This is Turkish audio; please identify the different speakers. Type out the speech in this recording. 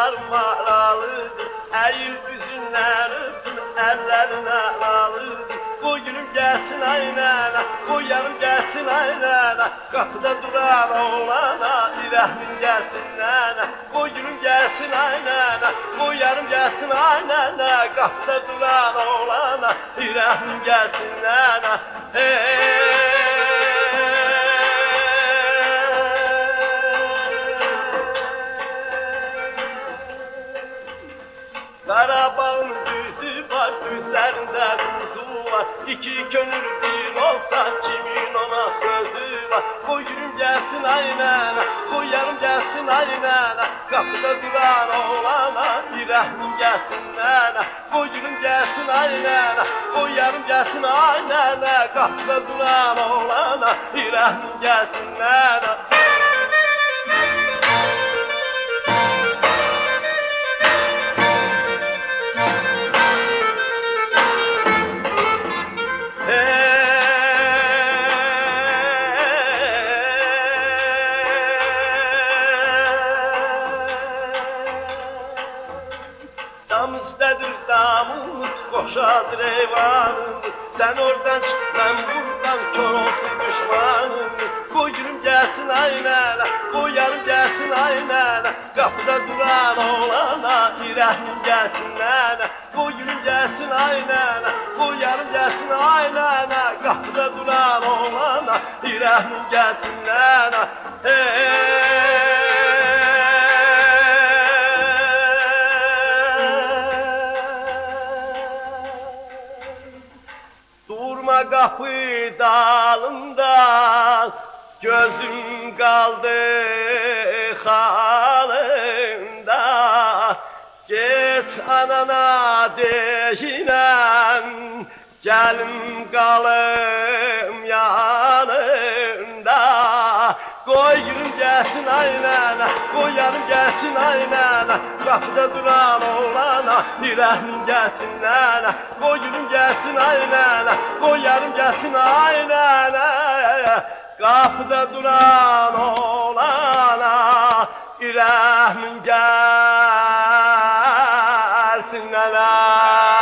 Speaker 1: gözlerim maralıdır. Eğil üzünden öptüm ellerine alıdır. Koy gülüm gelsin aynana, koy yanım gelsin aynana. Kapıda duran oğlana, İrahmin gelsin nana. Koy gülüm gelsin aynana, koy yanım gelsin aynana. Kapıda duran oğlana, İrahmin gelsin nana. Karabağın düzü var, düzlerinde kuzu var. İki gönül bir olsa kimin ona sözü var. Koy gülüm gelsin aynana, koy yanım gelsin aynana. Kapıda duran oğlana, İrahmin gelsin nana. Koy gülüm gelsin aynana, koy yanım gelsin aynana. Kapıda duran oğlana, İrahmin gelsin nana. Damızdadır damımız, koşadır eyvanımız. Sen oradan çık ben buradan, kör olsun düşmanımız. Koy gülüm gelsin aynana, koy yarım gelsin aynana. Kapıda duran oğlana, İrahmin gelsin nana. Koy gülüm gelsin aynana, koy yarım gelsin aynana. Kapıda duran oğlana, İrahmin gelsin nana. Durma kapı dalında, gözüm kaldı halında. Git anana deyinen, gelim kalım yanında. Koy gülüm gelsin aynana, koy yanım gelsin aynana. Kapıda duran oğlana, İrahmin gelsin nana. Koy gülüm gelsin aynana, koy yanım gelsin aynana. Kapıda duran oğlana, İrahmin gelsin nana.